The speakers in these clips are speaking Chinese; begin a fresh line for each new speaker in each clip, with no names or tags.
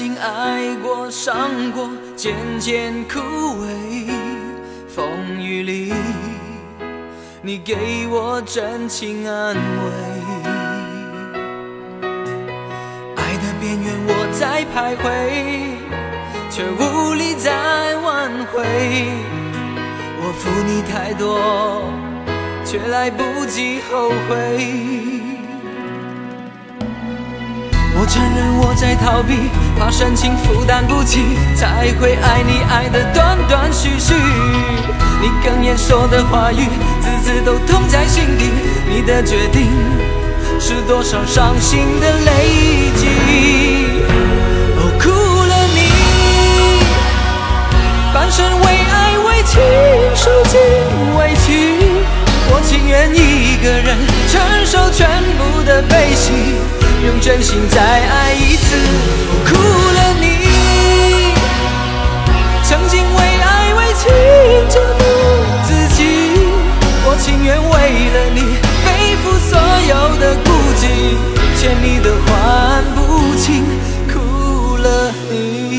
心爱过伤过，渐渐枯萎。风雨里，你给我真情安慰。爱的边缘我在徘徊，却无力再挽回。我负你太多，却来不及后悔。我承认我在逃避，怕深情负担不起，才会爱你爱得断断续续。你哽咽说的话语，字字都痛在心底。你的决定是多少伤心的累积。哦，哭了你，半生为爱为情受尽委屈，我情愿一个人承受全部的悲喜。用真心再爱一次。我哭了你，曾经为爱为情折磨自己，我情愿为了你背负所有的孤寂，欠你的还不清，哭了你。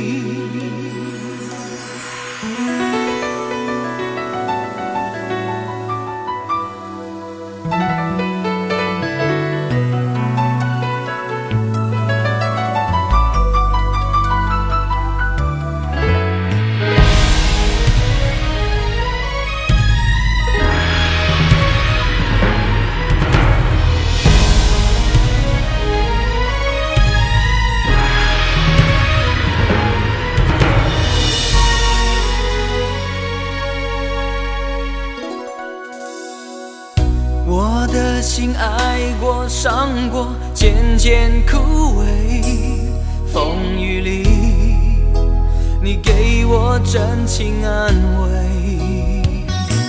我的心爱过伤过，渐渐枯萎。风雨里，你给我真情安慰。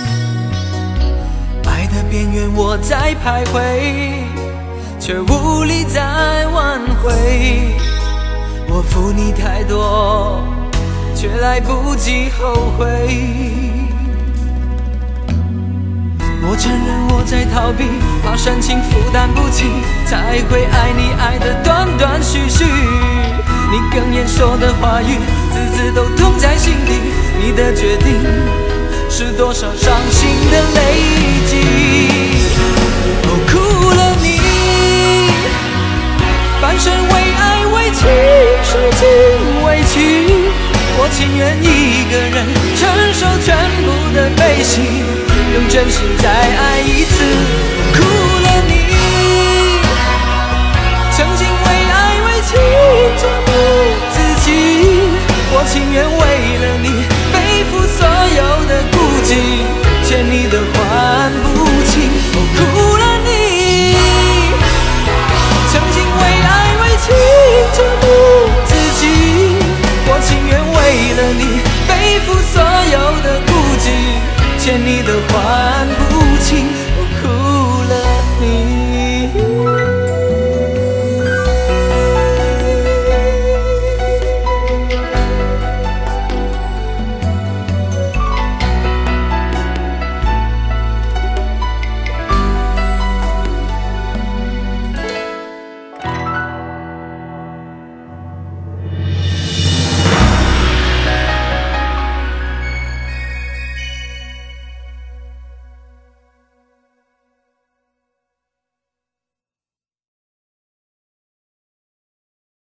爱的边缘我在徘徊，却无力再挽回。我负你太多，却来不及后悔。我承认我在逃避，怕深情负担不起，才会爱你爱得断断续续。你哽咽说的话语，字字都痛在心底。你的决定是多少伤心的累积。哦，哭了你，半生为爱为情受尽委屈，我情愿一个人承受全部的悲喜。用真心再爱一次。